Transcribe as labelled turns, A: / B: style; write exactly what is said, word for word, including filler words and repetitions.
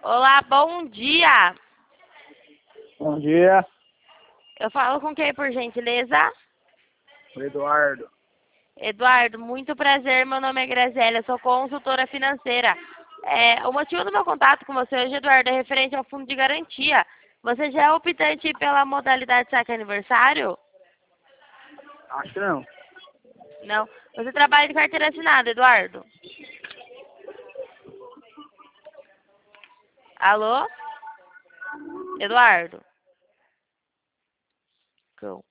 A: Olá, bom dia.
B: Bom dia,
A: Eu falo com quem, por gentileza?
B: Eduardo.
A: Eduardo, muito prazer. Meu nome é Grazélia, sou consultora financeira. É, o motivo do meu contato com você hoje, Eduardo, é referente ao fundo de garantia. Você já é optante pela modalidade saque aniversário?
B: Acho que não.
A: Não. Você trabalha de carteira assinada, Eduardo? Alô? Eduardo? Cão.